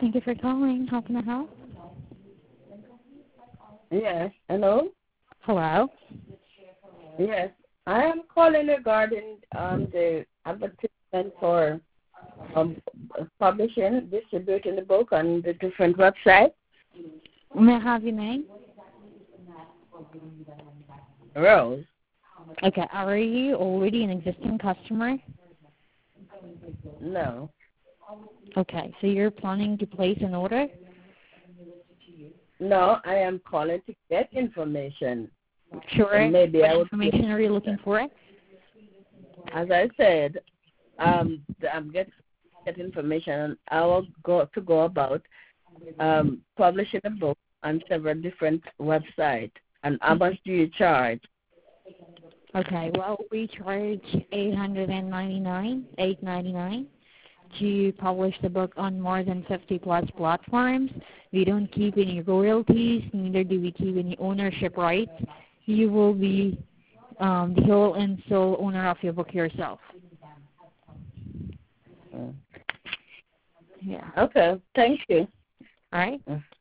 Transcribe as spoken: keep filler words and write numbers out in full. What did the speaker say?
Thank you for calling. How can I help? Yes. Hello? Hello? Yes. I am calling regarding um, the advertisement for um, publishing, distributing the book on the different websites. May I have your name? Rose? Okay. Are you already an existing customer? No. Okay. So you're planning to place an order? No, I am calling to get information. Sure. And maybe What I would, information are you looking for? as I said, um, I'm getting get information on how go to go about um, publishing a book on several different websites. And how much do you charge? Okay. Well, we charge eight hundred ninety-nine, eight ninety-nine to publish the book on more than fifty plus platforms. We don't keep any royalties, neither do we keep any ownership rights. You will be um, the whole and sole owner of your book yourself. Mm. Yeah. Okay. Thank you. All right. Mm.